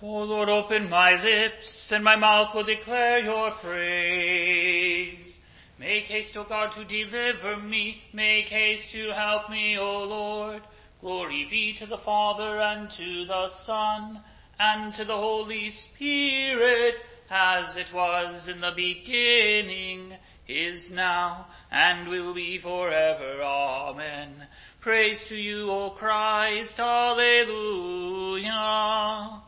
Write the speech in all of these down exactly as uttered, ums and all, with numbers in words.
O Lord, open my lips, and my mouth will declare your praise. Make haste, O God, to deliver me. Make haste to help me, O Lord. Glory be to the Father, and to the Son, and to the Holy Spirit, as it was in the beginning, is now, and will be forever. Amen. Praise to you, O Christ. Alleluia.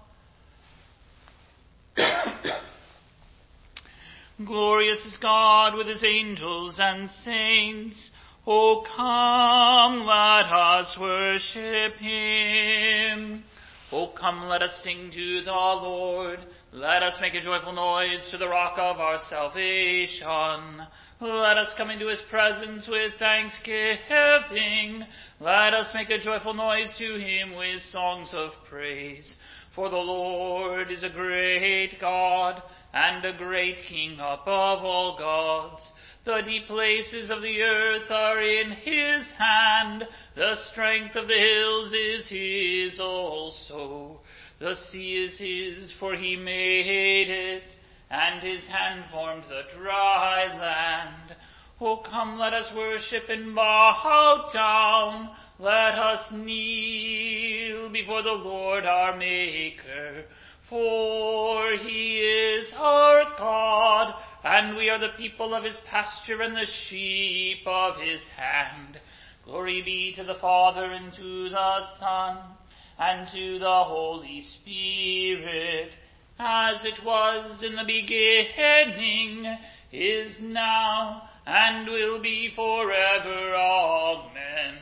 Glorious is God with his angels and saints. O come, let us worship him. O come, let us sing to the Lord. Let us make a joyful noise to the rock of our salvation. Let us come into his presence with thanksgiving. Let us make a joyful noise to him with songs of praise. For the Lord is a great God, and a great King above all gods. The deep places of the earth are in his hand. The strength of the hills is his also. The sea is his, for he made it, and his hand formed the dry land. O come, let us worship and bow down. Let us kneel before the Lord our Maker. For he is our God, and we are the people of his pasture and the sheep of his hand. Glory be to the Father, and to the Son, and to the Holy Spirit, as it was in the beginning, is now, and will be forever. Amen.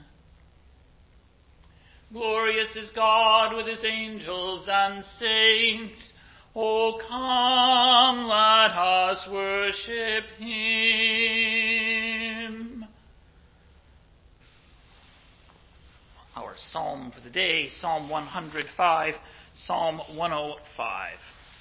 Glorious is God with his angels and saints. O come, let us worship him. Our psalm for the day, Psalm one hundred five, Psalm one oh five.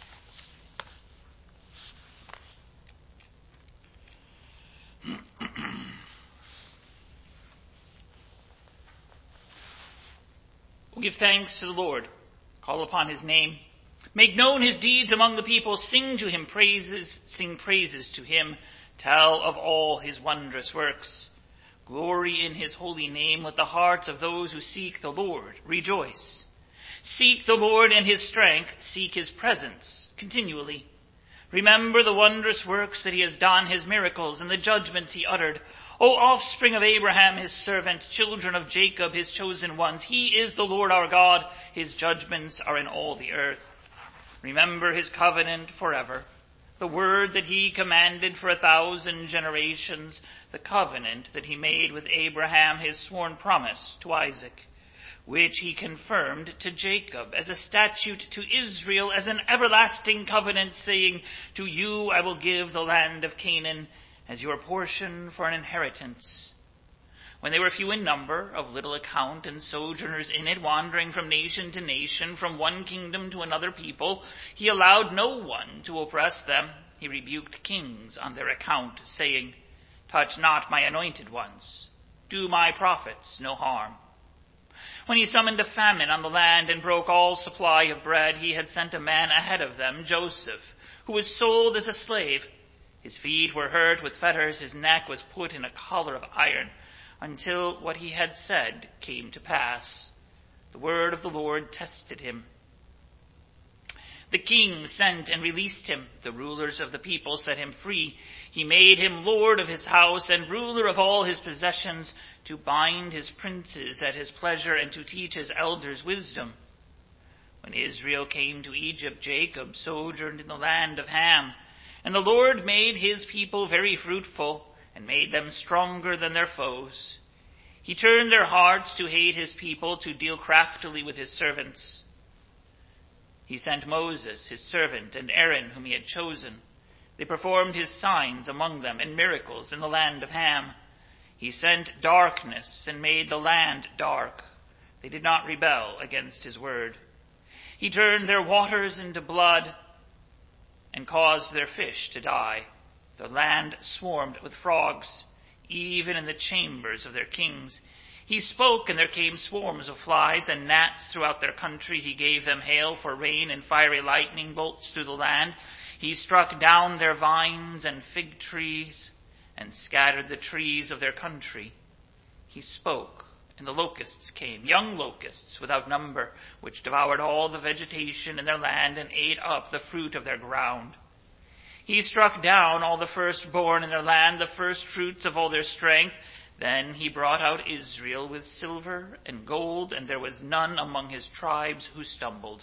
Give thanks to the Lord. Call upon his name. Make known his deeds among the people. Sing to him praises. Sing praises to him. Tell of all his wondrous works. Glory in his holy name. Let the hearts of those who seek the Lord rejoice. Seek the Lord in his strength. Seek his presence continually. Remember the wondrous works that he has done, his miracles, and the judgments he uttered. O offspring of Abraham, his servant, children of Jacob, his chosen ones, he is the Lord our God. His judgments are in all the earth. Remember his covenant forever, the word that he commanded for a thousand generations, the covenant that he made with Abraham, his sworn promise to Isaac, which he confirmed to Jacob as a statute, to Israel as an everlasting covenant, saying, to you I will give the land of Canaan as your portion for an inheritance. When they were few in number, of little account, and sojourners in it, wandering from nation to nation, from one kingdom to another people, he allowed no one to oppress them. He rebuked kings on their account, saying, touch not my anointed ones. Do my prophets no harm. When he summoned a famine on the land and broke all supply of bread, he had sent a man ahead of them, Joseph, who was sold as a slave. His feet were hurt with fetters, his neck was put in a collar of iron, until what he had said came to pass. The word of the Lord tested him. The king sent and released him. The rulers of the people set him free. He made him lord of his house and ruler of all his possessions, to bind his princes at his pleasure and to teach his elders wisdom. When Israel came to Egypt, Jacob sojourned in the land of Ham. And the Lord made his people very fruitful, and made them stronger than their foes. He turned their hearts to hate his people, to deal craftily with his servants. He sent Moses, his servant, and Aaron, whom he had chosen. They performed his signs among them, and miracles in the land of Ham. He sent darkness, and made the land dark. They did not rebel against his word. He turned their waters into blood, and caused their fish to die. The land swarmed with frogs, even in the chambers of their kings. He spoke, and there came swarms of flies and gnats throughout their country. He gave them hail for rain and fiery lightning bolts through the land. He struck down their vines and fig trees and scattered the trees of their country. He spoke, and the locusts came, young locusts without number, which devoured all the vegetation in their land and ate up the fruit of their ground. He struck down all the firstborn in their land, the firstfruits of all their strength. Then he brought out Israel with silver and gold, and there was none among his tribes who stumbled.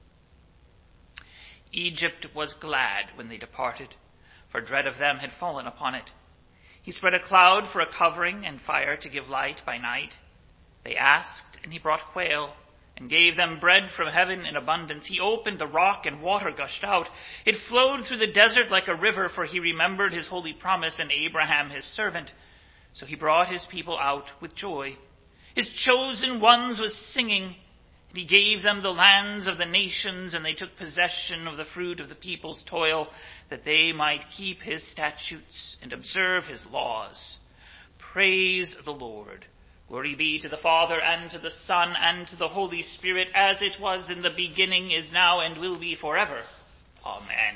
Egypt was glad when they departed, for dread of them had fallen upon it. He spread a cloud for a covering and fire to give light by night. They asked, and he brought quail, and gave them bread from heaven in abundance. He opened the rock, and water gushed out. It flowed through the desert like a river, for he remembered his holy promise and Abraham his servant. So he brought his people out with joy, his chosen ones with singing. And he gave them the lands of the nations, and they took possession of the fruit of the people's toil, that they might keep his statutes and observe his laws. Praise the Lord. Glory be to the Father, and to the Son, and to the Holy Spirit, as it was in the beginning, is now, and will be forever. Amen.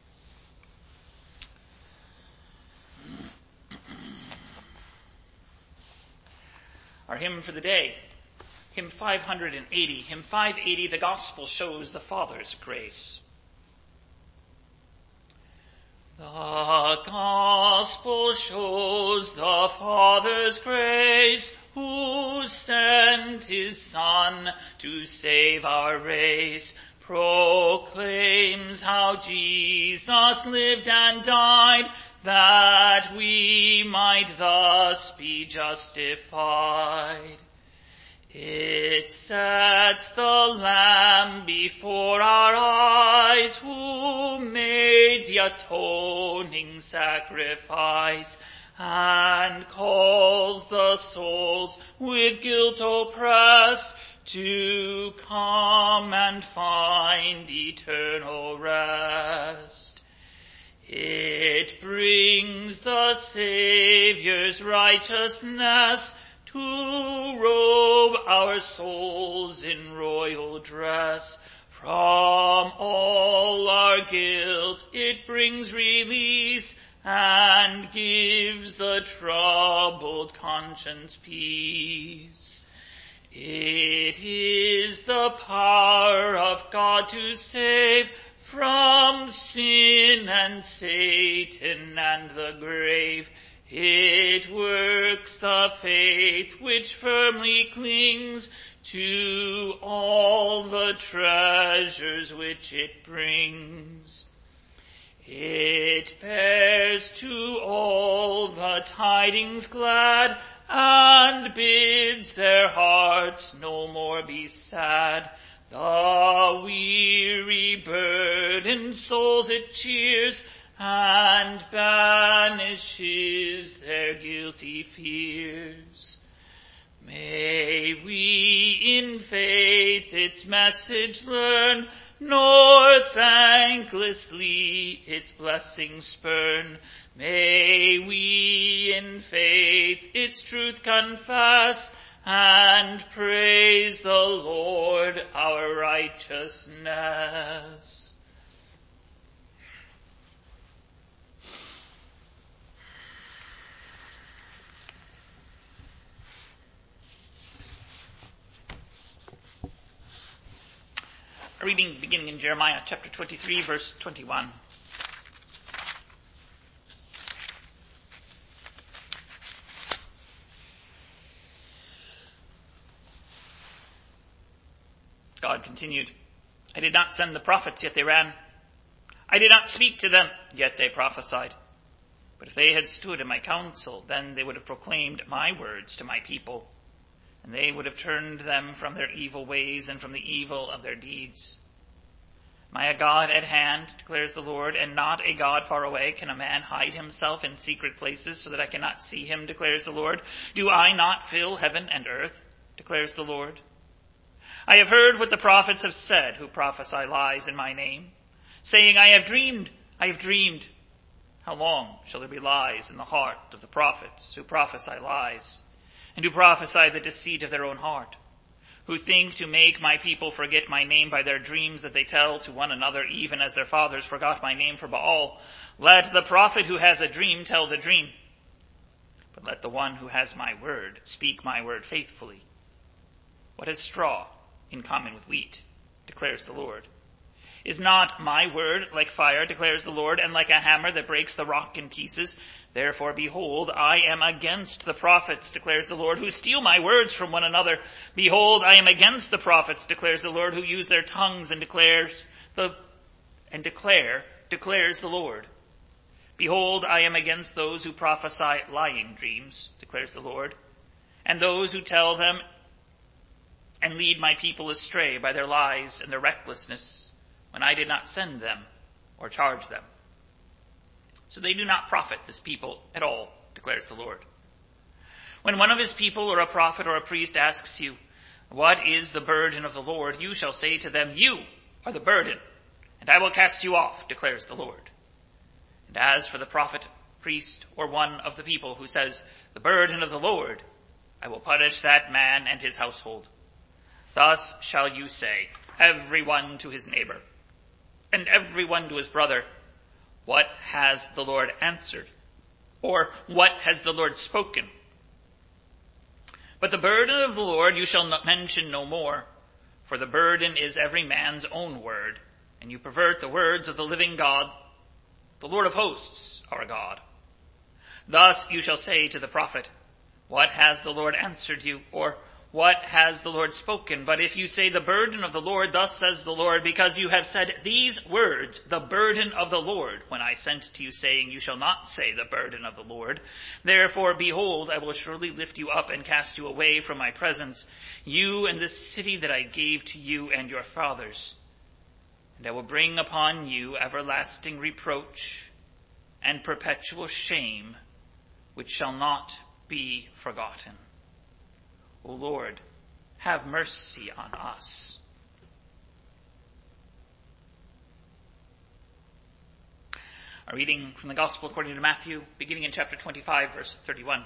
Our hymn for the day, hymn five eighty. Hymn five eighty, The Gospel Shows the Father's Grace. The Gospel shows the Father's grace, who sent his Son to save our race, proclaims how Jesus lived and died, that we might thus be justified. It sets the Lamb before our eyes, who made the atoning sacrifice, and calls the souls with guilt oppressed to come and find eternal rest. It brings the Saviour's righteousness to robe our souls in royal dress. From all our guilt it brings release, and gives the troubled conscience peace. It is the power of God to save from sin and Satan and the grave. It works the faith which firmly clings to all the treasures which it brings. It bears to all the tidings glad, and bids their hearts no more be sad. The weary burdened souls it cheers, and banishes their guilty fears. May we in faith its message learn, nor thanklessly its blessings spurn. May we in faith its truth confess, and praise the Lord our righteousness. A reading beginning in Jeremiah chapter twenty-three, verse twenty-one. God continued, I did not send the prophets, yet they ran. I did not speak to them, yet they prophesied. But if they had stood in my counsel, then they would have proclaimed my words to my people, and they would have turned them from their evil ways and from the evil of their deeds. Am I a God at hand, declares the Lord, and not a God far away? Can a man hide himself in secret places so that I cannot see him, declares the Lord? Do I not fill heaven and earth, declares the Lord? I have heard what the prophets have said who prophesy lies in my name, saying, I have dreamed, I have dreamed. How long shall there be lies in the heart of the prophets who prophesy lies? and who prophesy the deceit of their own heart, who think to make my people forget my name by their dreams that they tell to one another, even as their fathers forgot my name for Baal. Let the prophet who has a dream tell the dream, but let the one who has my word speak my word faithfully. What has straw in common with wheat, declares the Lord? Is not my word like fire, declares the Lord, and like a hammer that breaks the rock in pieces? Therefore, behold, I am against the prophets, declares the Lord, who steal my words from one another. Behold, I am against the prophets, declares the Lord, who use their tongues and declares the and declare, declares the Lord. Behold, I am against those who prophesy lying dreams, declares the Lord, and those who tell them and lead my people astray by their lies and their recklessness, when I did not send them or charge them. So they do not profit this people at all, declares the Lord. When one of his people or a prophet or a priest asks you, what is the burden of the Lord? You shall say to them, you are the burden, and I will cast you off, declares the Lord. And as for the prophet, priest, or one of the people who says, the burden of the Lord, I will punish that man and his household. Thus shall you say, every one to his neighbor, and every one to his brother, what has the Lord answered? Or what has the Lord spoken? But the burden of the Lord you shall not mention no more, for the burden is every man's own word, and you pervert the words of the living God, the Lord of hosts, our God. Thus you shall say to the prophet, what has the Lord answered you? Or what has the Lord spoken? But if you say the burden of the Lord, thus says the Lord, because you have said these words, the burden of the Lord, when I sent to you, saying, you shall not say the burden of the Lord. Therefore, behold, I will surely lift you up and cast you away from my presence, you and this city that I gave to you and your fathers. And I will bring upon you everlasting reproach and perpetual shame, which shall not be forgotten. O Lord, have mercy on us. A reading from the Gospel according to Matthew, beginning in chapter twenty-five, verse thirty-one.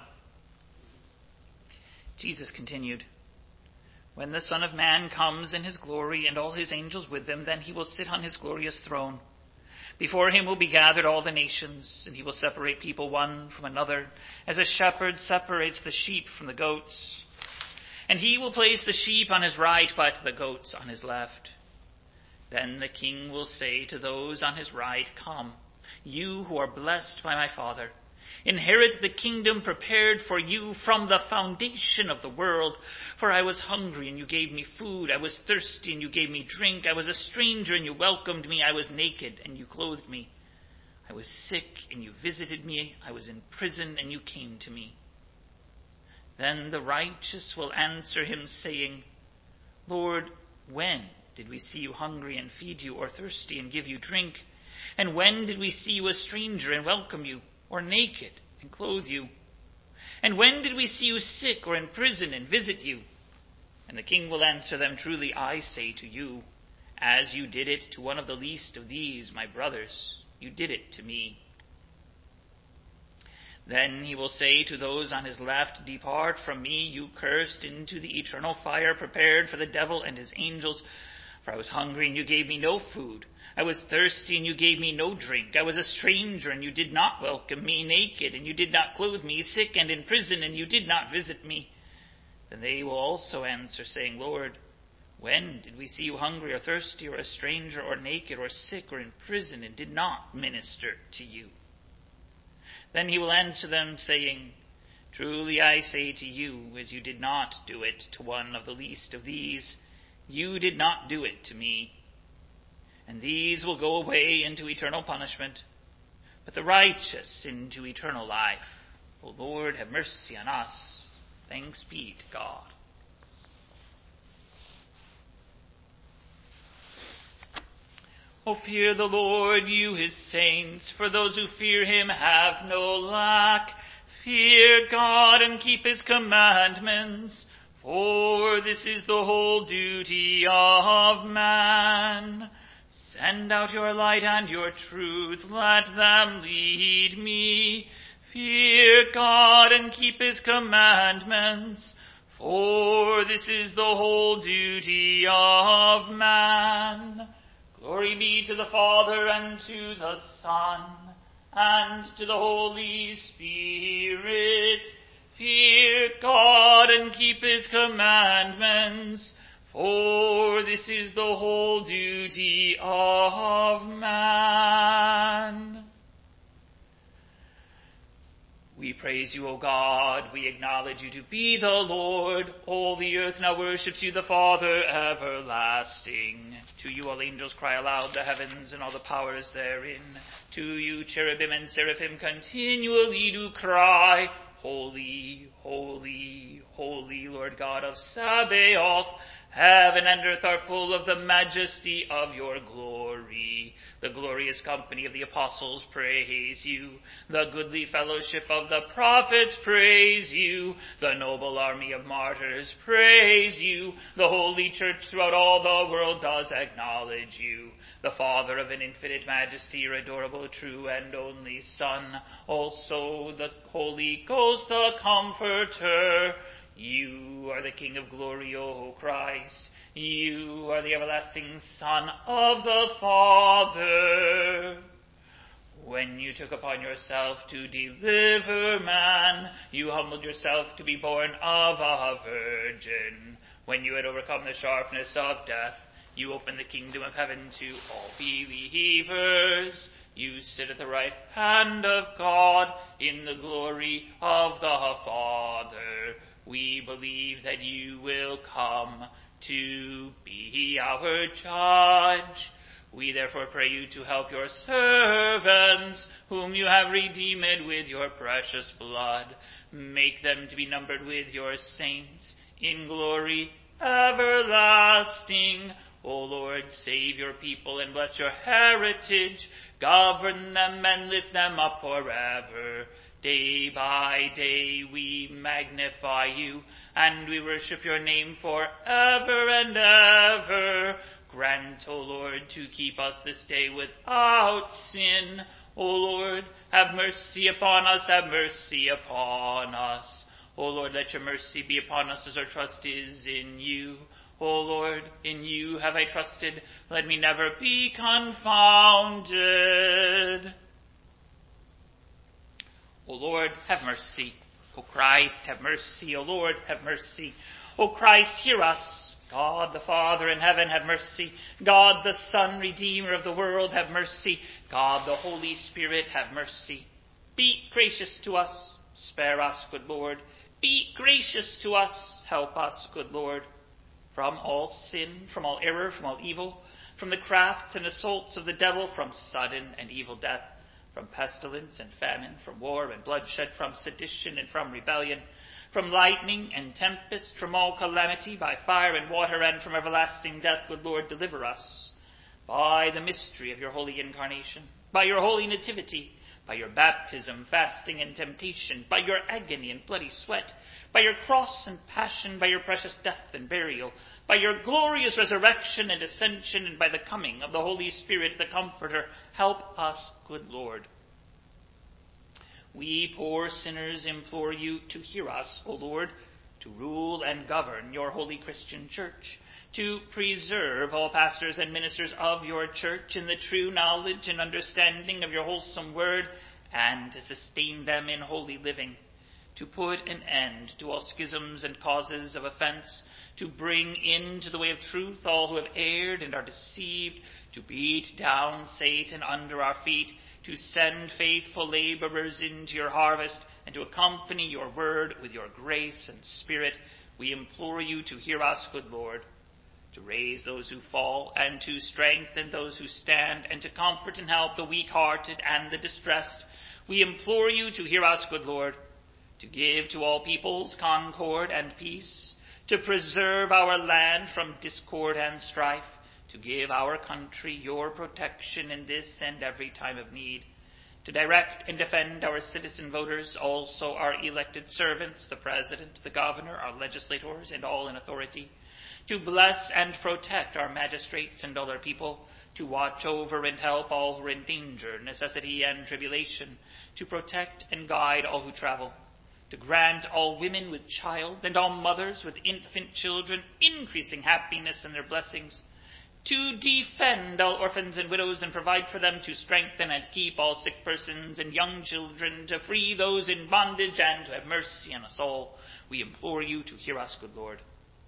Jesus continued, when the Son of Man comes in his glory and all his angels with him, then he will sit on his glorious throne. Before him will be gathered all the nations, and he will separate people one from another, as a shepherd separates the sheep from the goats. And he will place the sheep on his right, but the goats on his left. Then the king will say to those on his right, come, you who are blessed by my Father, inherit the kingdom prepared for you from the foundation of the world. For I was hungry, and you gave me food. I was thirsty, and you gave me drink. I was a stranger, and you welcomed me. I was naked, and you clothed me. I was sick, and you visited me. I was in prison, and you came to me. Then the righteous will answer him, saying, Lord, when did we see you hungry and feed you, or thirsty and give you drink? And when did we see you a stranger and welcome you, or naked and clothe you? And when did we see you sick or in prison and visit you? And the king will answer them, truly I say to you, as you did it to one of the least of these, my brothers, you did it to me. Then he will say to those on his left, depart from me, you cursed, into the eternal fire prepared for the devil and his angels. For I was hungry, and you gave me no food. I was thirsty, and you gave me no drink. I was a stranger, and you did not welcome me, naked, and you did not clothe me, sick and in prison, and you did not visit me. Then they will also answer, saying, Lord, when did we see you hungry or thirsty or a stranger or naked or sick or in prison, and did not minister to you? Then he will answer them, saying, truly I say to you, as you did not do it to one of the least of these, you did not do it to me. And these will go away into eternal punishment, but the righteous into eternal life. O Lord, have mercy on us. Thanks be to God. O fear the Lord, you his saints, for those who fear him have no lack. Fear God and keep his commandments, for this is the whole duty of man. Send out your light and your truth, let them lead me. Fear God and keep his commandments, for this is the whole duty of man. Glory be to the Father, and to the Son, and to the Holy Spirit. Fear God and keep his commandments, for this is the whole duty of man. We praise you, O God. We acknowledge you to be the Lord. All the earth now worships you, the Father everlasting. To you all angels cry aloud, the heavens and all the powers therein. To you cherubim and seraphim continually do cry, Holy, holy, holy, Lord God of Sabaoth. Heaven and earth are full of the majesty of your glory. The glorious company of the apostles praise you. The goodly fellowship of the prophets praise you. The noble army of martyrs praise you. The holy church throughout all the world does acknowledge you. The Father of an infinite majesty, your adorable, true, and only Son. Also the Holy Ghost, the Comforter. You are the King of glory, O Christ. You are the everlasting Son of the Father. When you took upon yourself to deliver man, you humbled yourself to be born of a virgin. When you had overcome the sharpness of death, you opened the kingdom of heaven to all believers. You sit at the right hand of God in the glory of the Father. We believe that you will come to be our judge. We therefore pray you to help your servants, whom you have redeemed with your precious blood. Make them to be numbered with your saints in glory everlasting. O Lord, save your people and bless your heritage. Govern them and lift them up forever. Day by day we magnify you, and we worship your name forever and ever. Grant, O Lord, to keep us this day without sin. O Lord, have mercy upon us, have mercy upon us. O Lord, let your mercy be upon us as our trust is in you. O Lord, in you have I trusted. Let me never be confounded. O Lord, have mercy. O Christ, have mercy. O Lord, have mercy. O Christ, hear us. God the Father in heaven, have mercy. God the Son, Redeemer of the world, have mercy. God the Holy Spirit, have mercy. Be gracious to us. Spare us, good Lord. Be gracious to us. Help us, good Lord. From all sin, from all error, from all evil, from the crafts and assaults of the devil, from sudden and evil death, from pestilence and famine, from war and bloodshed, from sedition and from rebellion, from lightning and tempest, from all calamity, by fire and water, and from everlasting death, good Lord, deliver us. By the mystery of your holy incarnation, by your holy nativity, by your baptism, fasting, and temptation, by your agony and bloody sweat, by your cross and passion, by your precious death and burial, by your glorious resurrection and ascension, and by the coming of the Holy Spirit, the Comforter, help us, good Lord. We poor sinners implore you to hear us, O Lord, to rule and govern your holy Christian church, to preserve all pastors and ministers of your church in the true knowledge and understanding of your wholesome word, and to sustain them in holy living, to put an end to all schisms and causes of offense, to bring into the way of truth all who have erred and are deceived, to beat down Satan under our feet, to send faithful laborers into your harvest, and to accompany your word with your grace and spirit. We implore you to hear us, good Lord, to raise those who fall, and to strengthen those who stand, and to comfort and help the weak-hearted and the distressed. We implore you to hear us, good Lord, to give to all peoples concord and peace, to preserve our land from discord and strife, to give our country your protection in this and every time of need, to direct and defend our citizen voters, also our elected servants, the President, the Governor, our legislators, and all in authority, to bless and protect our magistrates and all our people, to watch over and help all who are in danger, necessity, and tribulation, to protect and guide all who travel, to grant all women with child and all mothers with infant children increasing happiness in their blessings, to defend all orphans and widows and provide for them, to strengthen and keep all sick persons and young children, to free those in bondage, and to have mercy on us all. We implore you to hear us, good Lord.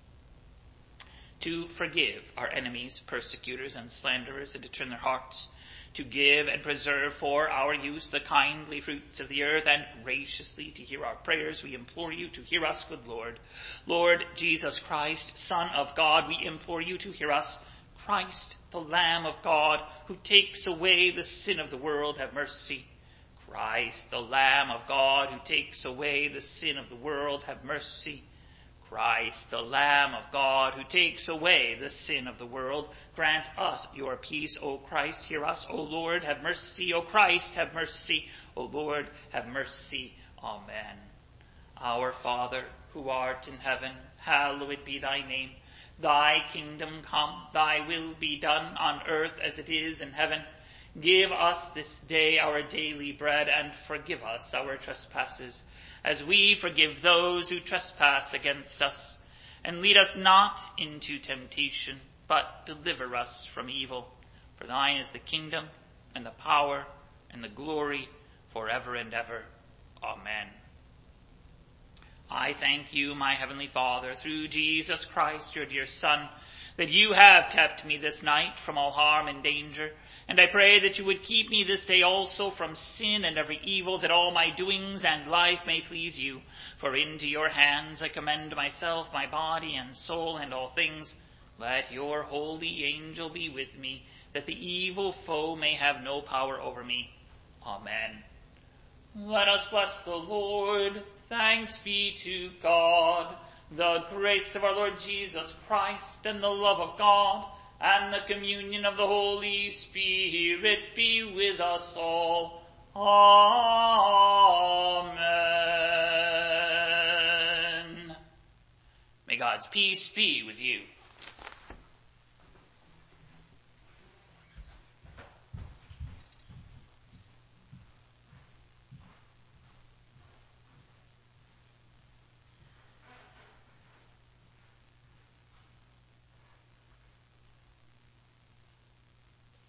To forgive our enemies, persecutors, and slanderers, and to turn their hearts, to give and preserve for our use the kindly fruits of the earth, and graciously to hear our prayers, we implore you to hear us, good Lord. Lord Jesus Christ, Son of God, we implore you to hear us. Christ, the Lamb of God, who takes away the sin of the world, have mercy. Christ, the Lamb of God, who takes away the sin of the world, have mercy. Christ, the Lamb of God, who takes away the sin of the world, grant us your peace. O Christ, hear us. O Lord, have mercy. O Christ, have mercy. O Lord, have mercy. Amen. Our Father, who art in heaven, hallowed be thy name. Thy kingdom come, thy will be done on earth as it is in heaven. Give us this day our daily bread, and forgive us our trespasses, as we forgive those who trespass against us. And lead us not into temptation, but deliver us from evil. For thine is the kingdom, and the power, and the glory, forever and ever. Amen. I thank you, my heavenly Father, through Jesus Christ, your dear Son, that you have kept me this night from all harm and danger. And I pray that you would keep me this day also from sin and every evil, that all my doings and life may please you. For into your hands I commend myself, my body and soul, and all things. Let your holy angel be with me, that the evil foe may have no power over me. Amen. Let us bless the Lord. Thanks be to God. The grace of our Lord Jesus Christ, and the love of God, and the communion of the Holy Spirit be with us all. Amen. May God's peace be with you.